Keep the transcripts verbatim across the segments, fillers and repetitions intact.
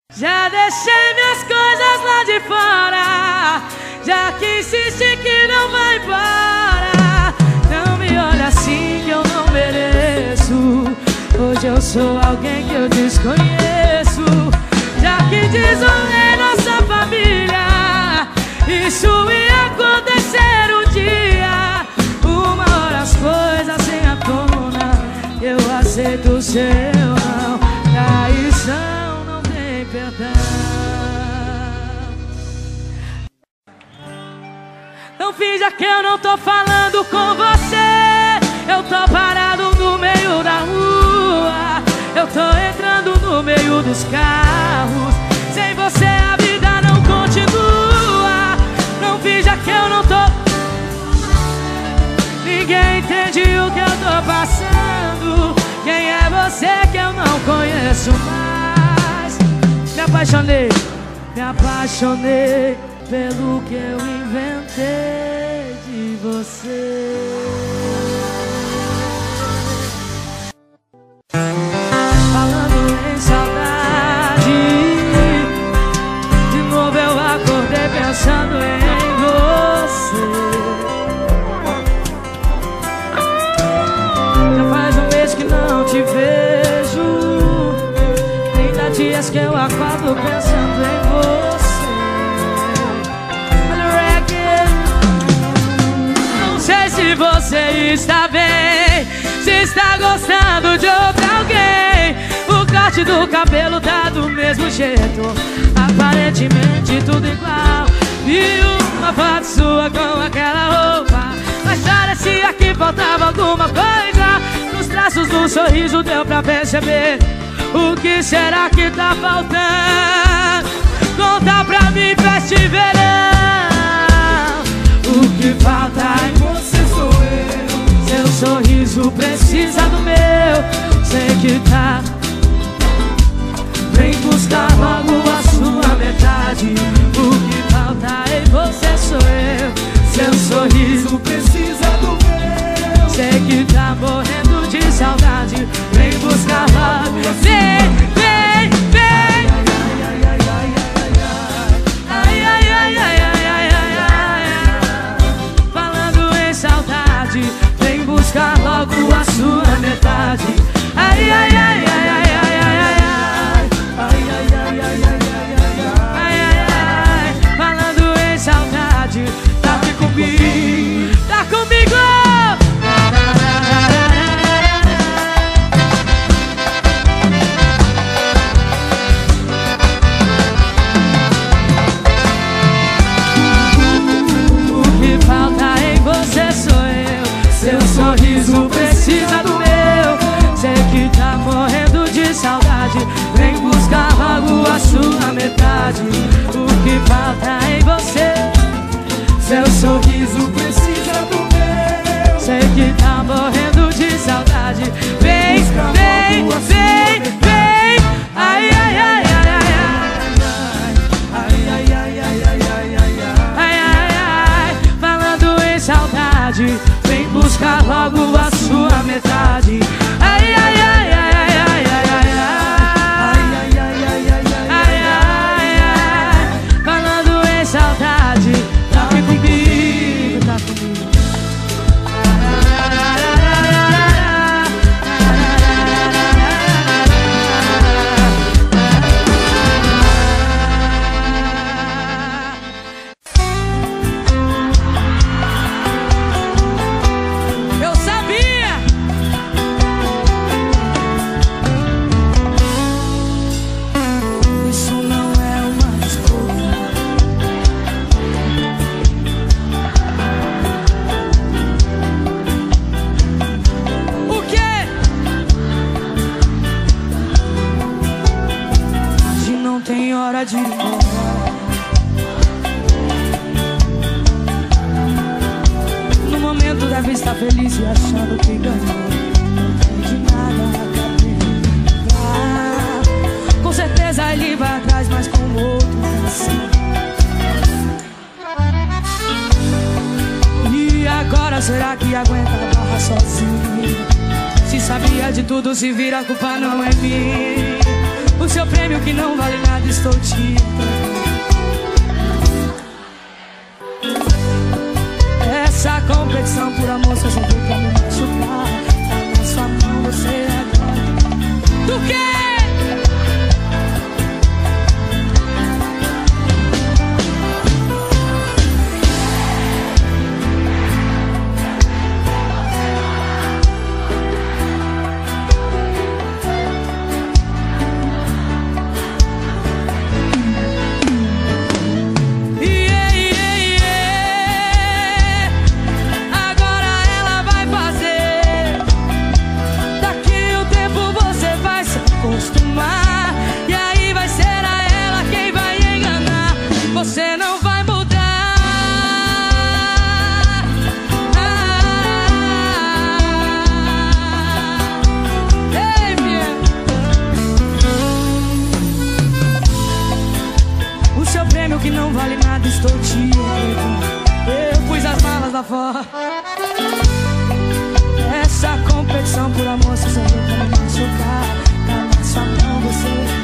Já deixei minhas coisas lá de fora, já que insiste que não vai embora. Não me olha assim que eu não mereço. Hoje eu sou alguém que eu desconheço. Já que desonrei nossa família, isso ia acontecer um dia. Uma hora as coisas sem a tona, eu aceito o seu não. Traição não tem perdão. Não finja que eu não tô falando com você. Eu tô parado no meio da rua, eu tô entrando no meio dos carros. Sem você a vida não continua. Não finja que eu não tô. Ninguém entende o que eu tô passando. Quem é você que eu não conheço mais? Me apaixonei, me apaixonei pelo que eu inventei de você. Falando em saudade, de novo eu acordei pensando em você. Já faz um mês que não te vejo, trinta dias que eu acordo pensando em você. Olha o reggae. Não sei se você está bem, se está gostando de outra alguém. O corte do cabelo tá do mesmo jeito, aparentemente tudo igual. Vi uma foto sua com aquela roupa, mas parecia que faltava alguma coisa. Nos traços do sorriso deu pra perceber. O que será que tá faltando? Conta pra mim, festa de verão. O que falta em você sou eu. Seu sorriso precisa do meu. Sei que tá. Vem buscar logo a sua metade. O que falta em você sou eu. Seu sorriso precisa do meu. Sei que tá morrendo de saudade. Vem buscar logo. Vem, vem, vem. Ai, ai, ai, ai, ai, ai, ai, ai. Falando em saudade, vem buscar logo a sua metade. Ai, ai, ai, ai, ai, ai, ai, ai. Ai, ai, ai, ai, ai, ai, ai, ai, ai. Falando em saudade, tá aqui comigo, tá comigo. O que falta em você sou eu. Seu sorriso precisa do meu. Sei que tá morrendo de saudade. Vem buscar logo a sua metade. O que falta em você? Seu sorriso precisa do meu. Sei que tá morrendo de saudade. Vem, vem, vem, vem. Ai, ai, ai, ai, ai, ai. Ai, ai, ai, ai, ai, ai, ai. Ai, ai, ai. Falando em saudade, vem buscar logo a sua metade. Ai, ai, ai, ai, ai, ai, ai, ai, ai, ai, ai, ai, ai, ai. Falando em saudade, tá aqui comigo, tá comigo. Eu sabia. Isso não é uma escolha. O quê? Hoje não tem hora de ir embora. No momento deve estar feliz e achando que ganhou. Não tem de nada a perder. Com certeza ele vai atrás, mas com outro assim. E agora será que aguenta a barra sozinho? Se sabia de tudo, se vira, a culpa não é minha. O seu prêmio que não vale nada estou te entregando. Essa competição por amor só serviu pra me machucar. Tá na sua mão, você agora. Do quê? Que não vale nada, estou te entregando. Eu pus as malas lá fora. Essa competição por amor só serviu pra me machucar. Tá na sua mão, você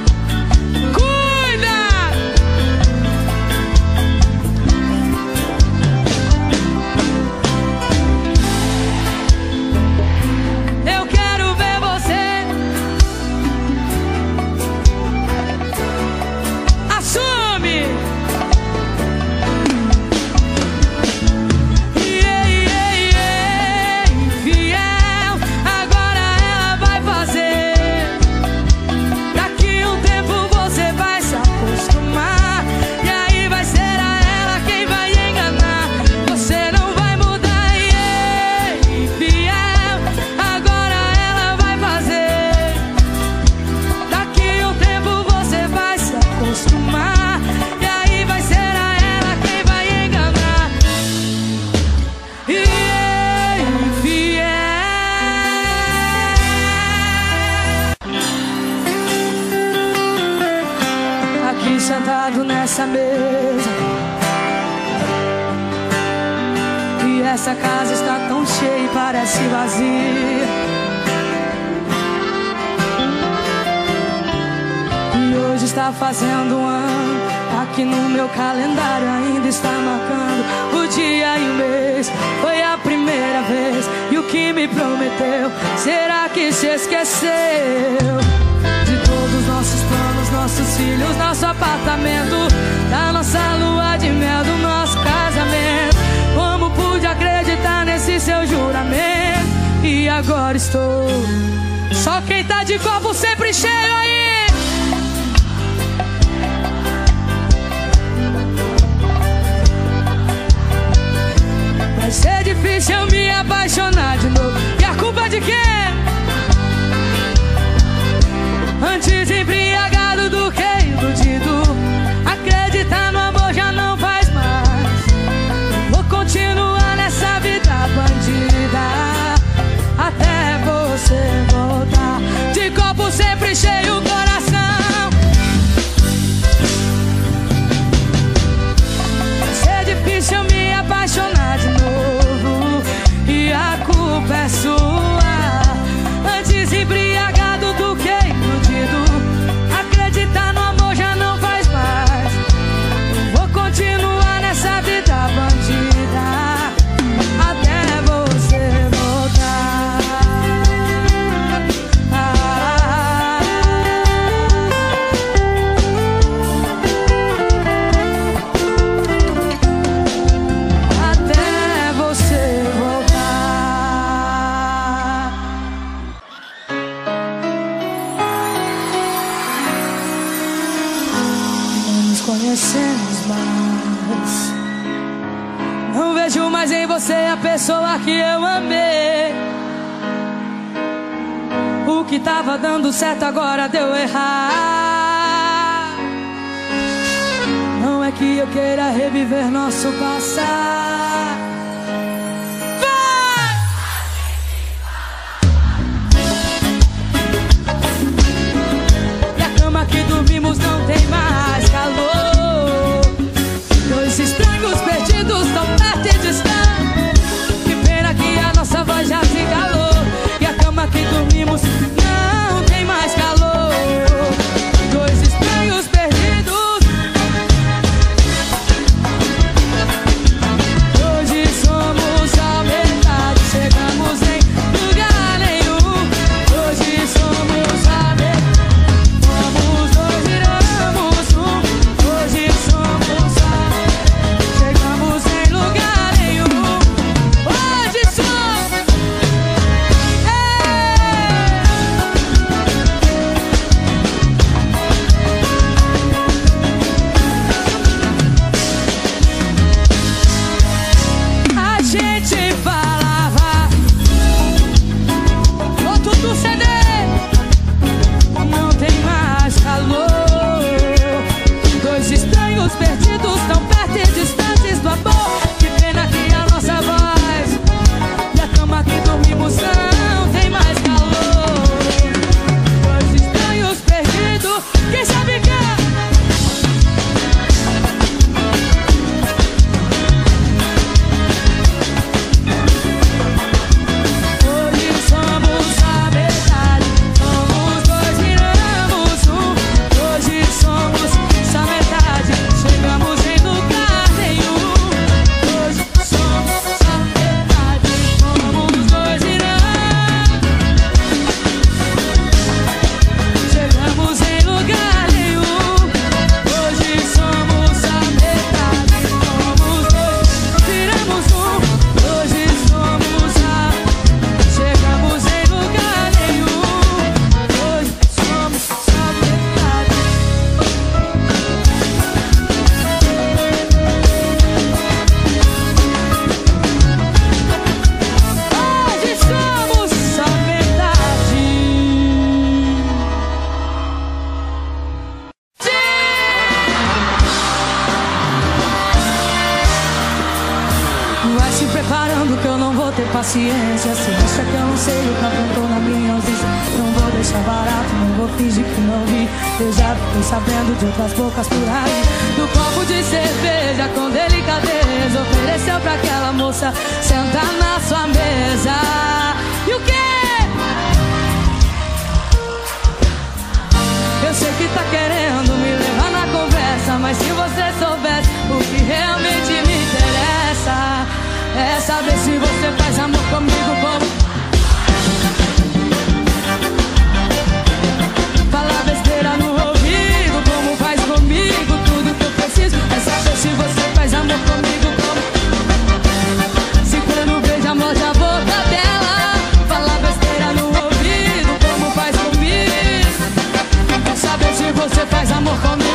sentado nessa mesa, e essa casa está tão cheia e parece vazia. E hoje está fazendo um ano, aqui no meu calendário ainda está marcando o dia e o mês. Foi a primeira vez, e o que me prometeu, será que se esqueceu? De todos os nossos planos, nossos filhos, nosso apartamento, da nossa lua de mel, do nosso casamento. Como pude acreditar nesse seu juramento? E agora estou só quem tá de copo sempre cheio aí. Vai ser difícil eu me apaixonar de novo. E a culpa de quem? Antes embriagado do que iludido. Acreditar no amor já não faz mais. Vou continuar nessa vida bandida até você voltar. De copo sempre cheio o coração. Vai ser difícil eu me apaixonar de novo. E a culpa é sua. Antes embriagado do que acreditar no amor já não faz mais. Vou continuar nessa vida bandida até você voltar. Ah, até você voltar. Conhecemos mais. Não vejo mais em você a pessoa que eu amei. O que tava dando certo agora deu errado. Não é que eu queira reviver nosso passado. Vai! E a cama que dormimos não tem mais calor. Dois estranhos perdidos tão perto e distantes. Que pena que a nossa voz já se calou. E a cama que dormimos não tem mais calor. Dois estranhos perdidos. preparando que eu não vou ter paciência. Se acha que eu não sei o que aprontou na minha ausência, não vou deixar barato, não vou fingir que não vi. Eu já fiquei sabendo de outras bocas por aí, do copo de cerveja com delicadeza ofereceu pra aquela moça sentar na sua mesa. E o quê? Eu sei que tá querendo me levar na conversa, mas se você soubesse o que realmente me interessa, é saber se você faz amor comigo como... Fala besteira no ouvido, como faz comigo. Tudo que eu preciso é saber se você faz amor comigo como... Se quando vejo a morde a boca dela, fala besteira no ouvido, como faz comigo. É saber se você faz amor comigo.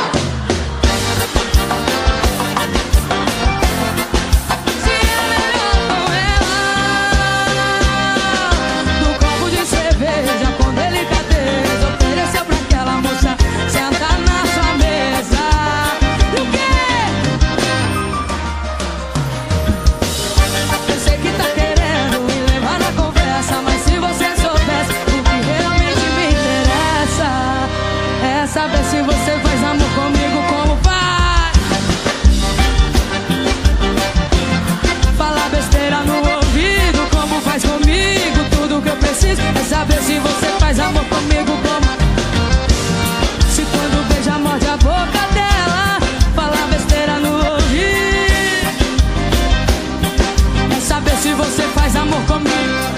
Saber se você faz amor comigo como faz. Falar besteira no ouvido, como faz comigo. Tudo que eu preciso é saber se você faz amor comigo como... Se quando beija morde a boca dela, falar besteira no ouvido, é saber se você faz amor comigo.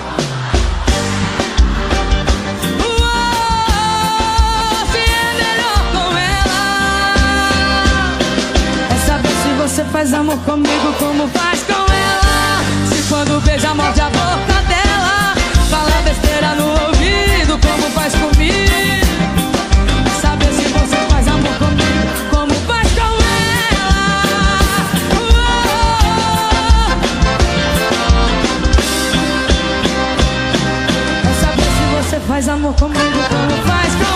Você faz amor comigo como faz com ela. Se quando beija morde a boca dela, fala besteira no ouvido, como faz comigo. Saber se você faz amor comigo como faz com ela. É saber se você faz amor comigo como faz com ela.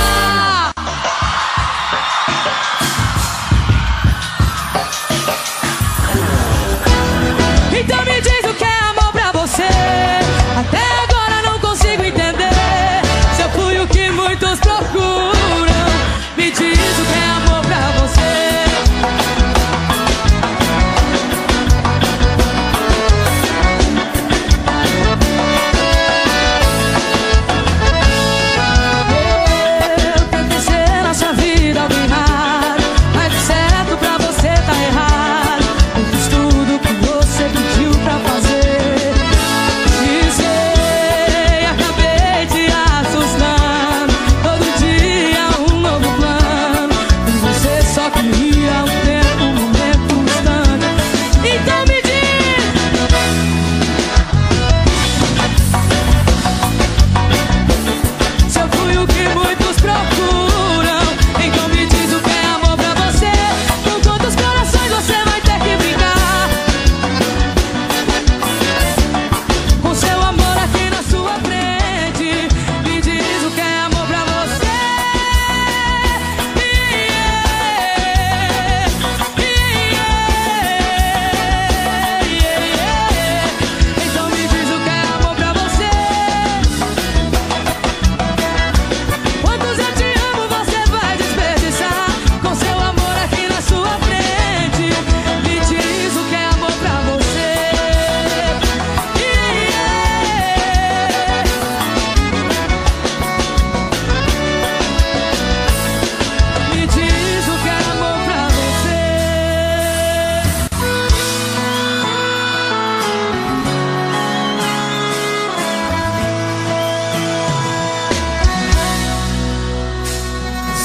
Então me diz o que é amor pra você. Até agora não consigo entender. Se eu fui o que muito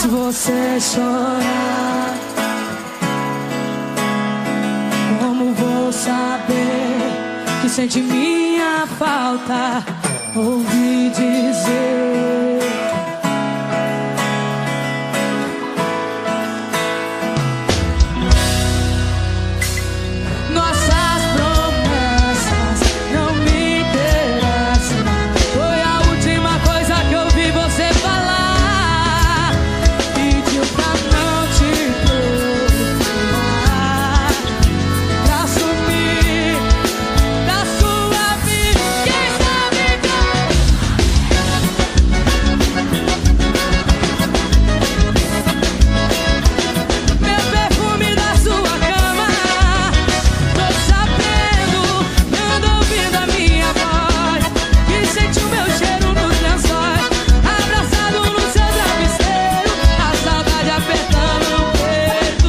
Se você chorar, como vou saber que sente minha falta? Ouvi dizer nossas promessas não me interessam. Foi a última coisa que eu vi você falar. Pediu pra não te preocupar, pra sumir da sua vida. Quem sabe meu perfume da sua cama. Tô sabendo, anda ouvindo a minha voz, e sente o meu cheiro nos lençóis, abraçado no seu travesseiro, a saudade apertando o peito.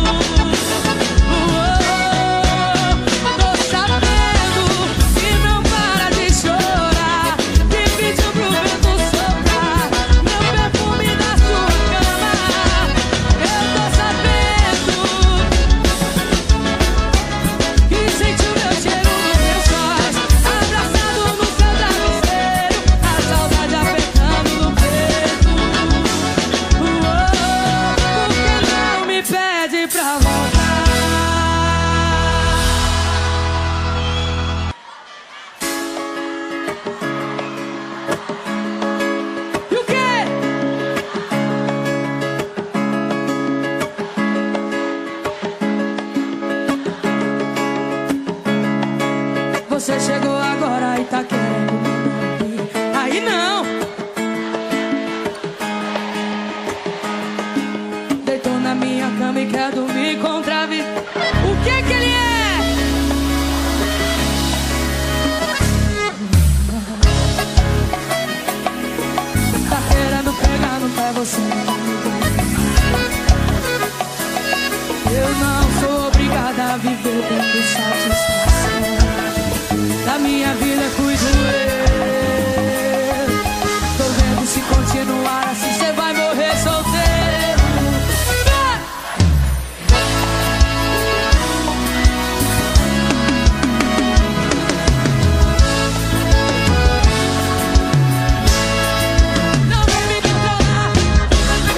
Tô sabendo que não para de chorar, que pediu pro vento soprar meu perfume da sua cama. Eu tô sabendo que sente o meu cheiro nos lençóis, abraçado no seu travesseiro, a saudade apertando no peito. Por que não me pede pra voltar? E o quê? Você chegou agora e tá querendo me ouvir. Aí não. Deitou na minha cama e quer dormir contra a vida. O que que ele é? Tá querendo pegar no pé você. Eu não sou obrigada a viver tendo satisfação. Da minha vida cuido eu. Tô vendo se continuar assim cê vai morrer solteiro. Vai! Não vem me controlar.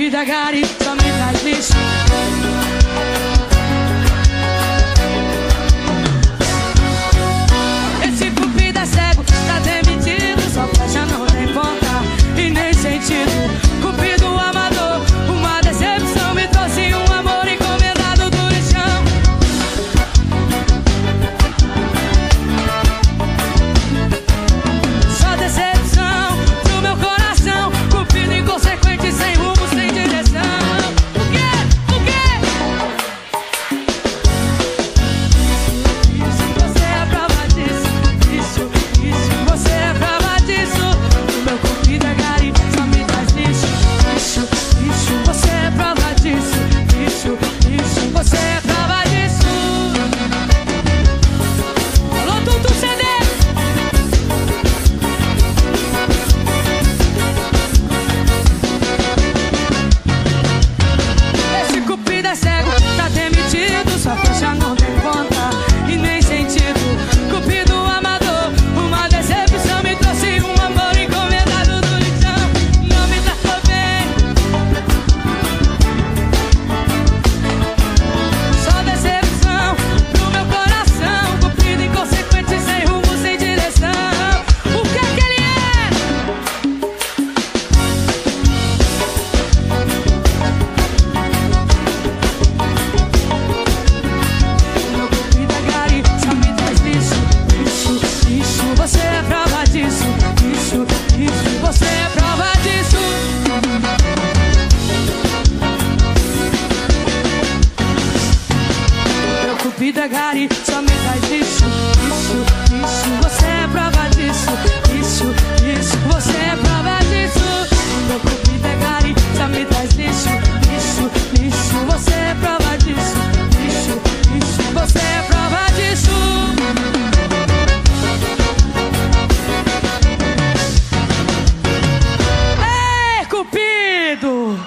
Cupido é gari, só me traz lixo. Esse cupido é cego, tá demitido. Só flecha não tem ponta e nem sentido. Cupido amador, uma decepção. Me trouxe um amor encomendado do lixão. Só decepção do meu coração. Cupido inconsequente, sem rumo, sem direção. O quê? O quê? Isso, você é prova disso. Isso, isso, você é prova disso. O meu cupido é gari, só me traz lixo. Isso, isso, você é prova disso. Isso, isso, você é prova disso. Alô, Tutu C D. Esse cupido é cego, tá demitido. Só fecha, não tem conta e nem sentido. Cupido amador, uma decepção. Me trouxe um amor encomendado do lixão. Não me tratou bem. Só decepção do meu coração. Cupido inconsequente, sem rumo, sem direção. O que é que ele é? Meu cupido é gari, só me traz lixo. Isso, isso, você é prova disso. Isso, isso, você é prova disso. Meu cupido é gari, só me traz lixo. Isso, isso, você é prova disso. Isso, isso, você é prova disso. Meu cupido é gari, só me traz lixo. Isso, isso, você é prova disso. Isso, isso, você é prova disso. Ei, Cupido!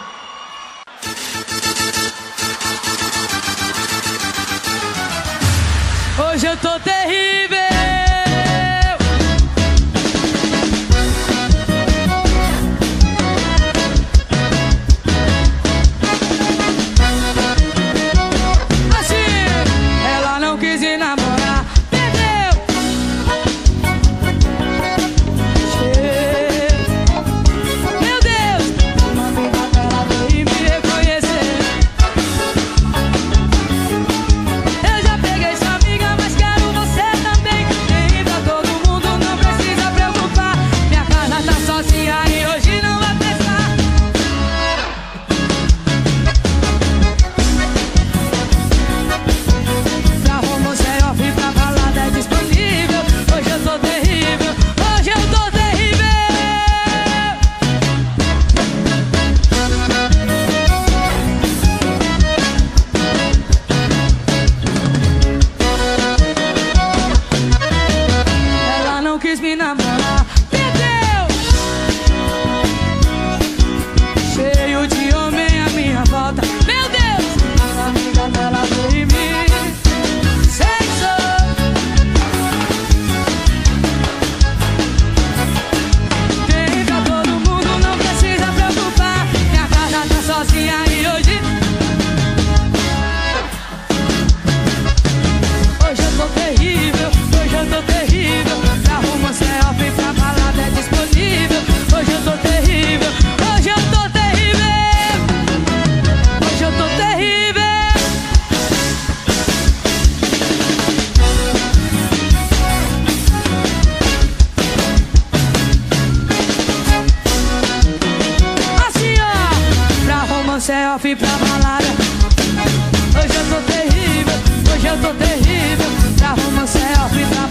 Hoje eu tô terrível. Assim, ela não quis ir namorar, perdeu. Meu Deus, uma amiga dela veio me reconhecer. Eu já peguei sua amiga, mas quero você também. Nem pra todo mundo, não precisa preocupar. Minha casa tá sozinha e hoje não vai prestar. Pra romance é off, pra balada é disponível. Hoje eu tô terrível, hoje eu tô terrível. Ela não quis me namorar, perdeu. Cheio de homem à minha volta. Meu Deus, a amiga dela veio me sexou. Tem pra todo mundo, não precisa preocupar. Minha casa tá sozinha e hoje Hoje eu tô terrível, hoje eu tô terrível. Pra romance é off, pra balada é disponível. Hoje eu tô terrível, hoje eu tô terrível. Hoje eu tô terrível. Assim ó, pra romance é off, pra balada. Hoje eu tô terrível, hoje eu tô terrível. Pra romance é off, pra